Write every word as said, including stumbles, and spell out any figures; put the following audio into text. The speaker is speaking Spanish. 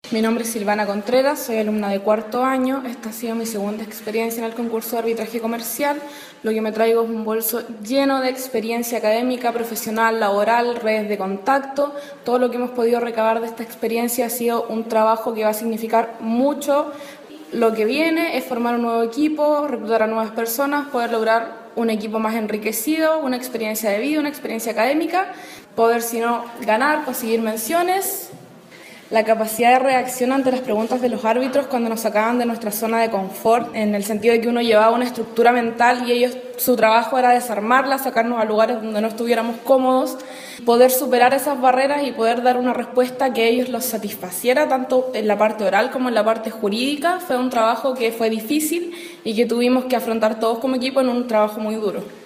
Mi nombre es Silvana Contreras, soy alumna de cuarto año. Esta ha sido mi segunda experiencia en el concurso de arbitraje comercial. Lo que me traigo es un bolso lleno de experiencia académica, profesional, laboral, redes de contacto. Todo lo que hemos podido recabar de esta experiencia ha sido un trabajo que va a significar mucho. Lo que viene es formar un nuevo equipo, reclutar a nuevas personas, poder lograr un equipo más enriquecido, una experiencia de vida, una experiencia académica, poder, si no, ganar, conseguir menciones. La capacidad de reacción ante las preguntas de los árbitros cuando nos sacaban de nuestra zona de confort, en el sentido de que uno llevaba una estructura mental y ellos, su trabajo era desarmarla, sacarnos a lugares donde no estuviéramos cómodos, poder superar esas barreras y poder dar una respuesta que a ellos los satisfaciera, tanto en la parte oral como en la parte jurídica. Fue un trabajo que fue difícil y que tuvimos que afrontar todos como equipo en un trabajo muy duro.